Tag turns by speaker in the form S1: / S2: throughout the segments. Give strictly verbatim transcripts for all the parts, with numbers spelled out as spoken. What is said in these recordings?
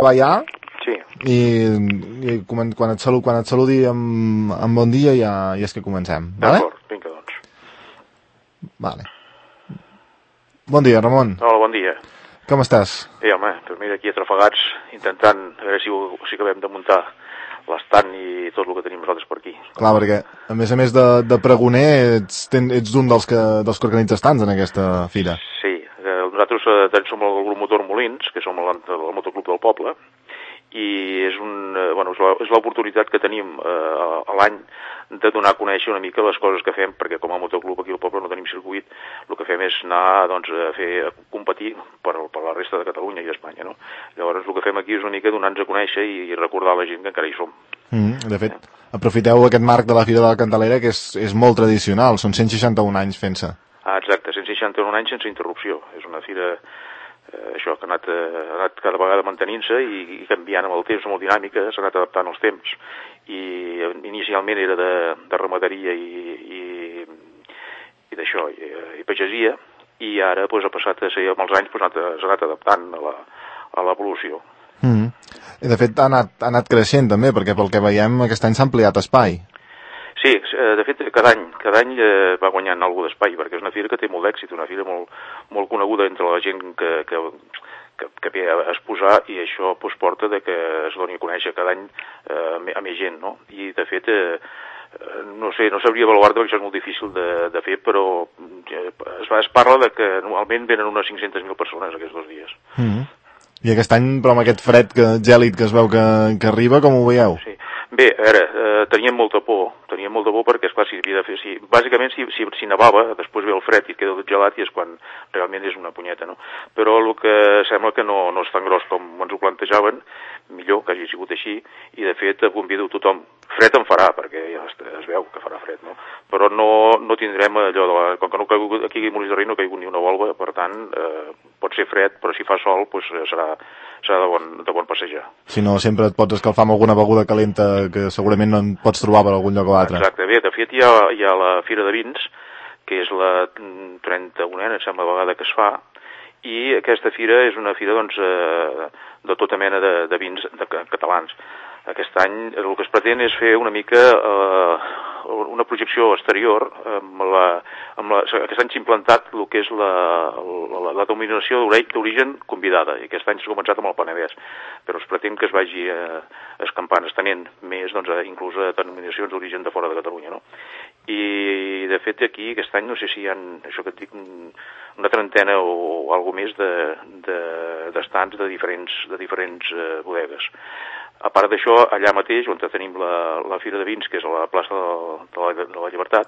S1: acabar ja.
S2: Sí.
S1: I, i quan, quan, et salu, quan et saludi amb, amb bon dia ja, ja és que comencem.
S2: D'acord, vale? Vinga, doncs.
S1: Vale. Bon dia, Ramon.
S2: Hola, bon dia.
S1: Com estàs?
S2: Bé, home, doncs mira, aquí atrafegats, intentant a veure si, ho, si acabem de muntar l'estant i tot el que tenim nosaltres per aquí.
S1: Clar, perquè a més a més de, de pregoner ets, ten, ets un dels que, dels que organitza estants en aquesta fira.
S2: Sí, eh, nosaltres eh, som el grup Motor Molins, que som el, el motoclub del poble, i és, un, eh, bueno, és l'oportunitat que tenim eh, a l'any de donar a conèixer una mica les coses que fem, perquè com a motoclub aquí al poble no tenim circuit, el que fem és anar doncs, a fer a competir per, per la resta de Catalunya i Espanya, no? Llavors el que fem aquí és una mica donar-nos a conèixer i, i recordar a la gent que encara hi som.
S1: Mm, de fet, eh? aprofiteu aquest marc de la Fira de la Candelera, que és, és molt tradicional, són cent seixanta-un anys fent-se.
S2: Ah, exacte, cent seixanta-un anys sense interrupció. És una fira eh, això que ha anat, eh, ha anat cada vegada mantenint-se i, i canviant amb el temps, molt dinàmica, s'ha anat adaptant als temps. I inicialment era de, de ramaderia i, i, i d'això, i, i pagesia, i ara pues, ha passat a ser, amb els anys, pues, ha anat, s'ha anat adaptant a la, a l'evolució.
S1: Mm. I de fet ha anat, ha anat creixent també, perquè pel que veiem aquest any s'ha ampliat espai.
S2: Sí, de fet cada any, cada any eh, va guanyant alguna d'espai, perquè és una fira que té molt d'èxit, una fira molt, molt coneguda entre la gent que, que, que, que ve a exposar, i això pues, porta de que es doni a conèixer cada any eh, a més gent, no? I de fet, eh, no sé, no sabria avaluar-te perquè això és molt difícil de, de fer, però eh, es, es parla de que normalment venen unes cinc-centes mil persones aquests dos dies.
S1: Mm-hmm. I aquest any, però amb aquest fred que, gèlid que es veu que, que arriba, com ho veieu?
S2: Sí. Bé, a veure, eh, teníem molta por, teníem molta por perquè, esclar, si havia de fer, si, bàsicament si, si, si nevava, després ve el fred i et queda tot gelat i és quan realment és una punyeta, no? Però el que sembla que no, no és tan gros com ens ho plantejaven, millor que hagi sigut així, i de fet convido tothom. Fred en farà, perquè ja es, es veu que farà fred, no? Però no, no tindrem allò de la... Com que no caigut, aquí a Molins de Rei no ha caigut ni una volva, per tant, eh, pot ser fred, però si fa sol, pues, serà, serà de bon, de bon passejar.
S1: Si no, sempre et pots escalfar amb alguna beguda calenta que segurament no en pots trobar per algun lloc o altre.
S2: Exacte, bé, de fet hi ha, hi ha la Fira de Vins, que és la trenta-unena, sembla, vegada que es fa, i aquesta fira és una fira doncs, eh, de tota mena de, de vins de, de catalans. Aquest any el que es pretén és fer una mica eh, una projecció exterior amb la, amb la, aquest any s'ha implantat el que és la, la, la denominació d'origen convidada, i aquest any s'ha començat amb el Penedès, però es pretén que es vagi eh, escampant, estenent més, doncs, a, inclús a denominacions d'origen de fora de Catalunya, no? I de fet aquí aquest any no sé si hi ha, això que et dic, una trentena o alguna més de, de, d'estants de diferents, de diferents eh, bodegues. A part d'això, allà mateix, on tenim la, la Fira de Vins, que és a la plaça de la, de la Llibertat,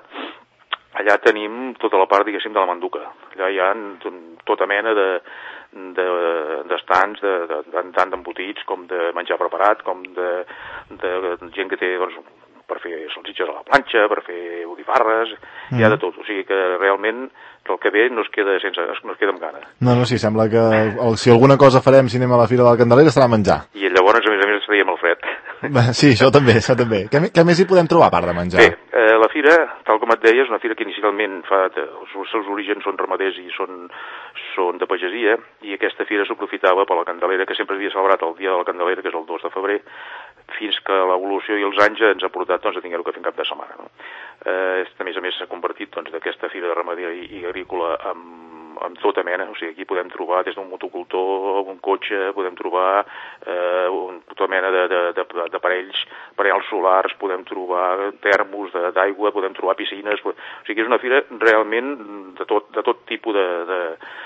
S2: allà tenim tota la part, diguéssim, de la manduca. Allà hi ha tota mena de, de, d'estants, de, de, de, tant d'embotits com de menjar preparat, com de, de gent que té, doncs, per fer salsitxes a la planxa, per fer botifarres, mm. hi ha de tot. O sigui que realment el que ve no es queda, sense, no es queda amb gana.
S1: No, no, sí, sembla que el, si alguna cosa farem si anem a la Fira de la Candelera serà menjar.
S2: I llavors, a més a més, estaríem al fred.
S1: Sí, això també, això també. Què, què més hi podem trobar a part de menjar?
S2: Bé, eh, la fira, tal com et deia, és una fira que inicialment fa, els seus orígens són ramaders i són, són de pagesia, i aquesta fira s'aprofitava per la Candelera, que sempre havia celebrat el dia de la Candelera, que és el dos de febrer, fins que l'evolució i els anys ens ha portat doncs, a tenir-ho que fer en cap de setmana. No? Eh, a més a més s'ha convertit doncs, d'aquesta fira de ramaderia i, i agrícola amb, amb tota mena, o sigui, aquí podem trobar des d'un motocultor, un cotxe, podem trobar eh, un, tota mena de, de, de, d'aparells, aparells solars, podem trobar termos de, d'aigua, podem trobar piscines, o sigui, és una fira realment de tot, de tot tipus de, de,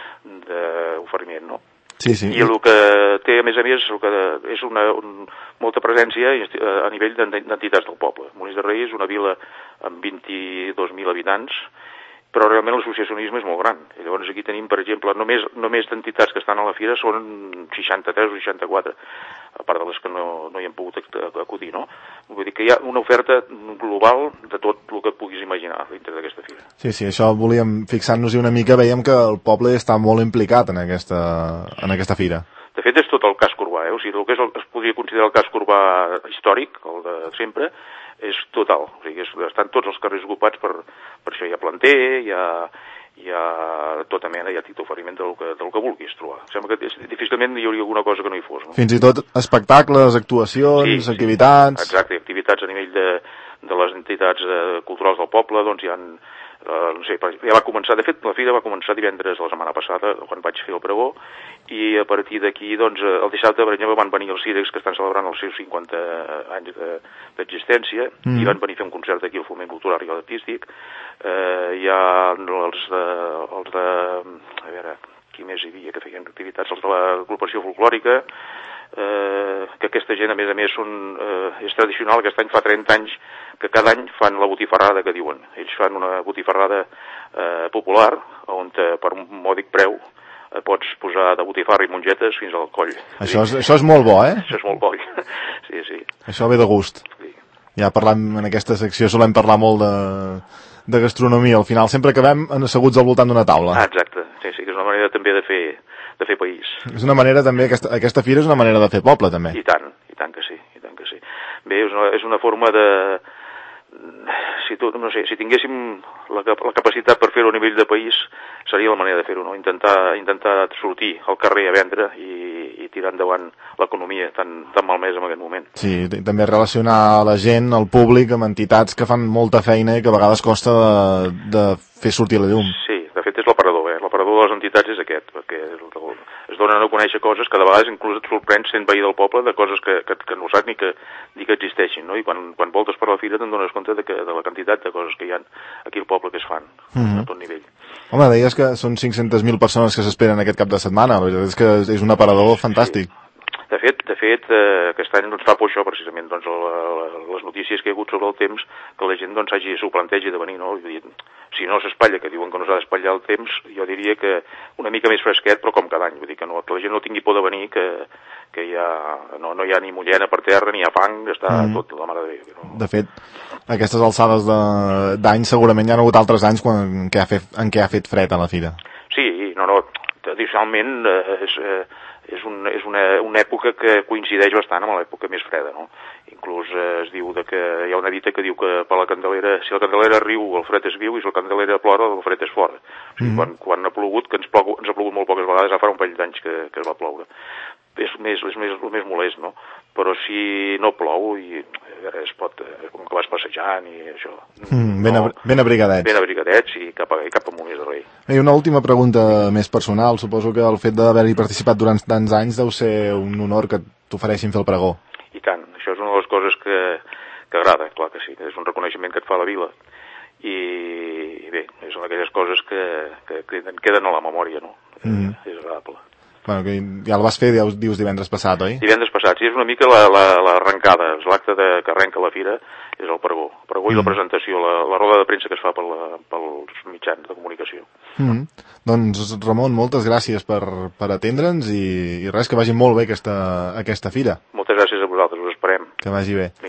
S2: d'oferiment, no?
S1: Sí, sí.
S2: I el que té, a més a més, el que és una, un, molta presència a nivell d'entitats del poble. Molins de Rei és una vila amb vint-i-dos mil habitants, però realment l'associacionisme és molt gran. I llavors aquí tenim, per exemple, només, només d'entitats que estan a la fira són seixanta-tres o seixanta-quatre, a part de les que no, no hi han pogut acudir, no? Vull dir que hi ha una oferta global de tot el que puguis imaginar dintre d'aquesta fira.
S1: Sí, sí, això volíem fixar-nos-hi una mica, veiem que el poble està molt implicat en aquesta, en aquesta fira.
S2: De fet, és tot el casc urbà, eh? O sigui, el que és el, es podria considerar el casc urbà històric, el de sempre, és total. O sigui, és, estan tots els carrers ocupats per, per això. Hi ha planter, hi ha, hi hi ha tota mena, hi ha tot oferiment del que, del que vulguis trobar. Sembla que difícilment hi hauria alguna cosa que no hi fos. No?
S1: Fins i tot espectacles, actuacions, sí, activitats...
S2: Sí, exacte, activitats a nivell de, de les entitats eh, culturals del poble, doncs hi ha... Uh, no sé, ja va començar, de fet la fira va començar divendres la setmana passada quan vaig fer el pregó, i a partir d'aquí doncs el dissabte per exemple van venir els Cirex que estan celebrant els seus cinquanta anys d'existència de, mm. i van venir a fer un concert aquí al Foment Cultural i Artístic. Uh, hi ha els de, els de a veure, qui més hi havia que feien activitats, els de l'agrupació folclòrica, eh, que aquesta gent a més a més són, eh, és tradicional, aquest any fa trenta anys que cada any fan la botifarrada que diuen. Ells fan una botifarrada eh, popular on te, per un mòdic preu eh, pots posar de botifarra i mongetes fins al coll.
S1: Això és, això és molt bo, eh?
S2: Això és molt bo, sí, sí.
S1: Això ve de gust. Sí. Ja parlam, en aquesta secció solem parlar molt de, de gastronomia. Al final sempre acabem asseguts al voltant d'una taula.
S2: Ah, exacte. Sí, sí, que és una manera també de fer, de fer país.
S1: És una manera també, aquesta, aquesta fira és una manera de fer poble, també.
S2: I tant, i tant que sí, i tant que sí. Bé, és una, és una forma de... Si, tu, no sé, si tinguéssim la, la capacitat per fer-ho a nivell de país, seria la manera de fer-ho, no? Intentar, intentar sortir al carrer a vendre i, i tirar endavant l'economia tan, tan malmesa en aquest moment.
S1: Sí, també relacionar la gent, el públic, amb entitats que fan molta feina i que a vegades costa de, de fer sortir la llum.
S2: Sí, de fet és l'aparador, eh? L'aparador de les entitats és aquest, perquè es donen a conèixer coses que de vegades inclús et sorprèn sent veí del poble de coses que, que, que no saps ni que, ni que existeixin, no? I quan, quan voltes per la fira te'n dones compte de, que, de la quantitat de coses que hi ha aquí al poble que es fan, mm-hmm. a tot nivell.
S1: Home, deies que són cinc-centes mil persones que s'esperen aquest cap de setmana, la veritat és que és un aparador fantàstic.
S2: Sí. De fet, de fet eh, aquest any doncs, fa por això, precisament, doncs, la, la, les notícies que hi ha hagut sobre el temps, que la gent doncs, hagi, s'ho plantegi de venir, no? Dir, si no s'espatlla, que diuen que no s'ha d'espatllar el temps, jo diria que una mica més fresquet, però com cada any, vull dir que, no, que la gent no tingui por de venir, que, que hi ha, no, no hi ha ni mullena per terra, ni hi ha fang, està mm. tot la mare de Déu. No?
S1: De fet, aquestes alçades d'any segurament hi ha hagut altres anys quan, en, què ha fet, en què ha fet fred a la fira.
S2: Sí, no, no, tradicionalment eh, és... Eh, és, un, és una, una època que coincideix bastant amb l'època més freda, no? Inclús eh, es diu de que hi ha una dita que diu que per la Candelera, si la Candelera riu, el fred és viu, i si la Candelera plora, el fred és fora. O sigui, mm. quan, quan ha plogut, que ens, plou, ens ha plogut molt poques vegades, ja farà un parell d'anys que, que es va ploure. És més, és més, el més molest, no? Però si no plou, i a veure, es pot, com que vas passejant i això...
S1: Mm, ben, no, ben abrigadets.
S2: Ben abrigadets i cap, a, cap amunt és de rei.
S1: I una última pregunta més personal. Suposo que el fet d'haver-hi participat durant tants anys deu ser un honor que t'ofereixin fer el pregó.
S2: I tant. Això és una de les coses que, que agrada, clar que sí. És un reconeixement que et fa la vila. I bé, és una d'aquelles coses que, que, que queden a la memòria, no? Mm. És agradable.
S1: Bueno, que ja el vas fer, dius, dius divendres passat, oi?
S2: Divendres passat, sí, és una mica l'arrencada, la, la, és l'acte de, que arrenca la fira, és el pregó. El pregó mm. i la presentació, la, la roda de premsa que es fa per la, pels mitjans de comunicació. Mm.
S1: Doncs, Ramon, moltes gràcies per, per atendre'ns i, i res, que vagi molt bé aquesta, aquesta fira.
S2: Moltes gràcies a vosaltres, us esperem.
S1: Que vagi bé.